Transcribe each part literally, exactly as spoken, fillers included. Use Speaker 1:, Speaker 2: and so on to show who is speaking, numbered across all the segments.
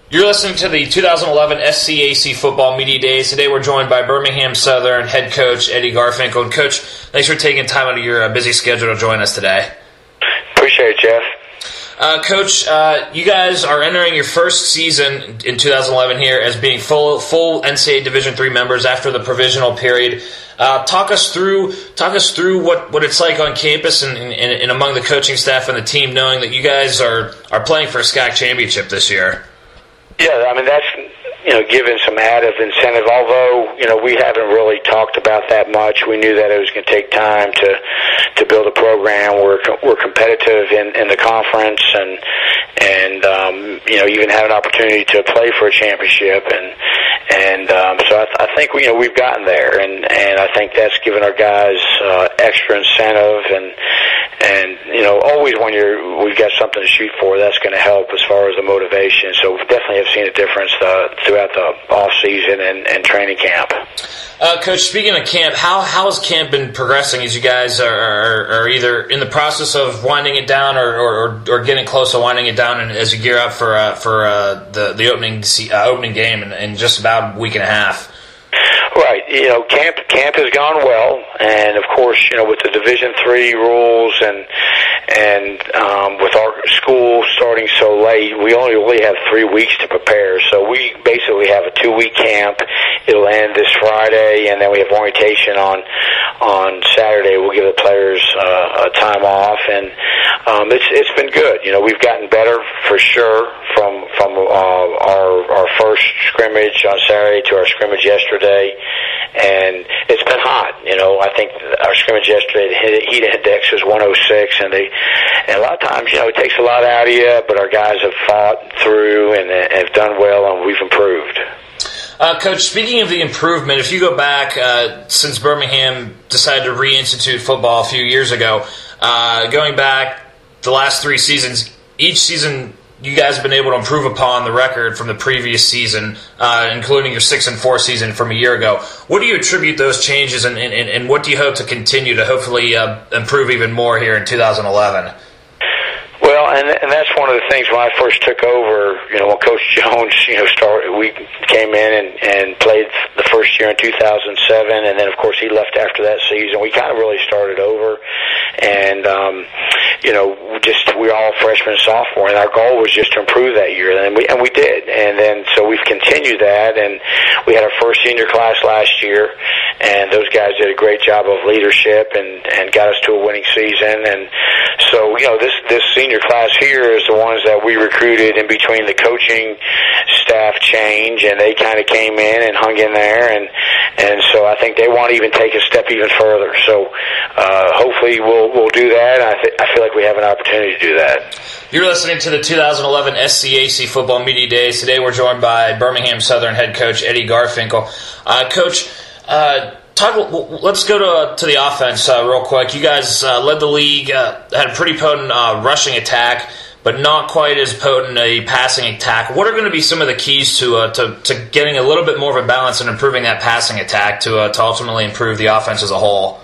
Speaker 1: You're listening to the two thousand eleven S C A C Football Media Days. Today we're joined by Birmingham Southern head coach Eddie Garfinkel. And Coach, thanks for taking time out of your uh, busy schedule to join us today.
Speaker 2: Appreciate it, Jeff.
Speaker 1: Uh, Coach, uh, you guys are entering your first season in two thousand eleven here as being full full N C A A Division three members after the provisional period. Uh, talk us through talk us through what, what it's like on campus and, and, and among the coaching staff and the team, knowing that you guys are, are playing for a S C A C championship this year.
Speaker 2: Yeah, I mean, that's, you know, given some added incentive, although, you know, we haven't really talked about that much. We knew that it was going to take time to to build a program. We're we're competitive in, in the conference and, and um, you know, even have an opportunity to play for a championship. And, and um, so I, th- I think, you know, we've gotten there. And, and I think that's given our guys uh, extra incentive. And, and, you know, always when you're, we've got something to shoot for, that's going to help as far as the motivation. So we definitely have seen a difference uh, throughout the off season and, and training camp.
Speaker 1: Uh, Coach, speaking of camp, how how has camp been progressing as you guys are, are, are either in the process of winding it down or, or, or getting close to winding it down, and as you gear up for uh, for uh, the the opening uh, opening game in, in just about a week and a half?
Speaker 2: Right, you know, camp camp has gone well, and of course, you know, with the Division three rules and and um, with our school starting so late, we only really have three weeks to prepare. So we basically have a two week camp. It'll end this Friday, and then we have orientation on on Saturday. We'll give the players uh, a time off, and um, it's it's been good. You know, we've gotten better for sure from from uh, our our first scrimmage on Saturday to our scrimmage yesterday. And it's been hot, you know. I think our scrimmage yesterday, the heat index was one oh six, and they, and a lot of times, you know, it takes a lot out of you. But our guys have fought through and have done well, and we've improved.
Speaker 1: Uh, Coach, speaking of the improvement, if you go back uh, since Birmingham decided to reinstitute football a few years ago, uh, going back the last three seasons, each season you guys have been able to improve upon the record from the previous season, uh, including your six and four season from a year ago. What do you attribute those changes, and, and, and what do you hope to continue to hopefully uh, improve even more here in two thousand eleven?
Speaker 2: Well, and and that's one of the things when I first took over. You know, when Coach Jones, you know, started, we came in and, and played the first year in two thousand seven, and then of course he left after that season. We kind of really started over, and um, you know, just we were all freshmen and sophomore, and our goal was just to improve that year, and we and we did, and then so we've continued that, and we had our first senior class last year, and those guys did a great job of leadership and and got us to a winning season, and so you know this this senior class here is the ones that we recruited in between the coaching staff change, and they kind of came in and hung in there, and and so I think they want to even take a step even further. So uh, hopefully we'll we'll do that. I th- I feel like we have an opportunity to do that.
Speaker 1: You're listening to the two thousand eleven S C A C Football Media Days. Today we're joined by Birmingham Southern head coach Eddie Garfinkel. Uh, coach, uh, talk. Let's go to to the offense uh, real quick. You guys uh, led the league, uh, had a pretty potent uh, rushing attack, but not quite as potent a passing attack. What are going to be some of the keys to uh, to, to getting a little bit more of a balance and improving that passing attack to uh, to ultimately improve the offense as a whole?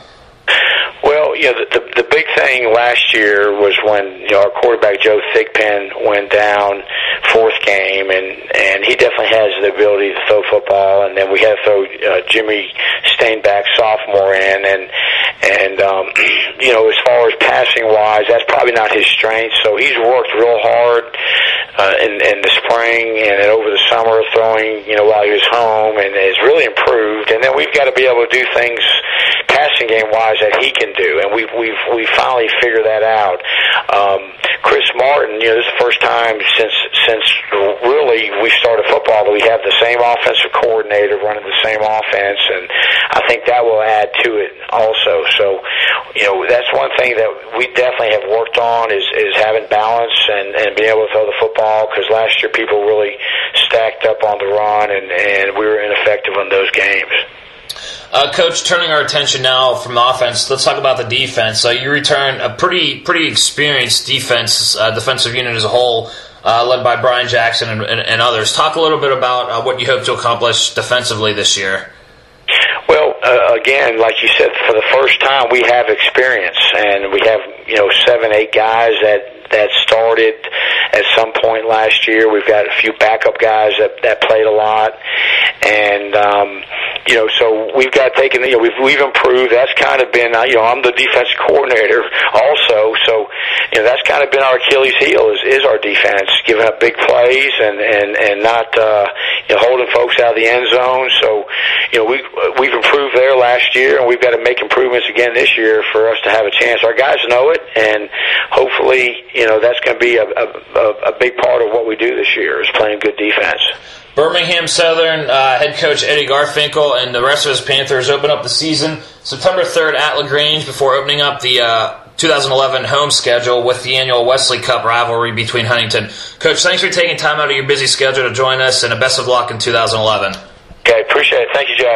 Speaker 2: Well, you know, the, the, the big thing last year was when, you know, our quarterback Joe Thigpen went down fourth game, and, and he definitely has the ability to throw football. And then we had to throw uh, Jimmy Stainback, sophomore, in, and and um, you know, as far as passing wise, that's probably not his strength. So he's worked real hard uh, in, in the spring and over the summer throwing, you know, while he was home, and has really improved. And then we've got to be able to do things passing game wise that he can do, and we've we've we finally figured that out. Um, Chris Martin, you know, this is the first time since since really we started football that we have the same offensive coordinator running the same offense, and I think that will add to it also. So, you know, that's one thing that we definitely have worked on is is having balance and and being able to throw the football, because last year people really stacked up on the run, and and we were ineffective in those games.
Speaker 1: Uh, Coach, turning our attention now from the offense, let's talk about the defense. Uh, you return a pretty pretty experienced defense, uh, defensive unit as a whole, uh, led by Brian Jackson and, and, and others. Talk a little bit about uh, what you hope to accomplish defensively this year.
Speaker 2: Well, uh, again, like you said, for the first time we have experience, and we have, you know, seven, eight guys that that started at some point last year. We've got a few backup guys that that played a lot, and um, you know, so we've got taken. You know, we've we've improved. That's kind of been. You know, I'm the defensive coordinator also, so you know that's kind of been our Achilles heel is, is our defense, giving up big plays and and and not uh, you know holding folks out of the end zone. So you know we we've improved there last year, and we've got to make improvements again this year for us to have a chance. Our guys know it, and hopefully, you know, that's going to be a, a, a big part of what we do this year is playing good defense.
Speaker 1: Birmingham Southern uh, head coach Eddie Garfinkel and the rest of his Panthers open up the season September third at LaGrange before opening up the uh, two thousand eleven home schedule with the annual Wesley Cup rivalry between Huntington. Coach, thanks for taking time out of your busy schedule to join us, and a best of luck in two thousand eleven.
Speaker 2: Okay, appreciate it. Thank you, Jeff.